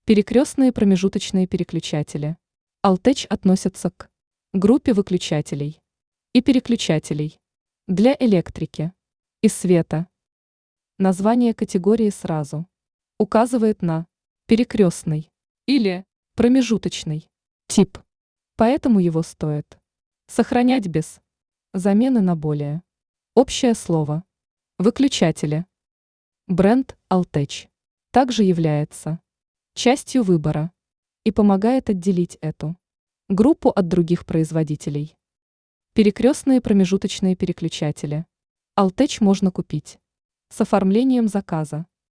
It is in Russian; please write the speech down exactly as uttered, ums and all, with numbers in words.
Перекрестные промежуточные переключатели. Alltech относятся к группе выключателей и переключателей для электрики и света. Название категории сразу указывает на перекрестный или промежуточный тип, поэтому его стоит сохранять без замены на более общее слово. Выключатели. Бренд Alltech также является частью выбора и помогает отделить эту группу от других производителей. Перекрестные промежуточные переключатели. Alltech можно купить с оформлением заказа.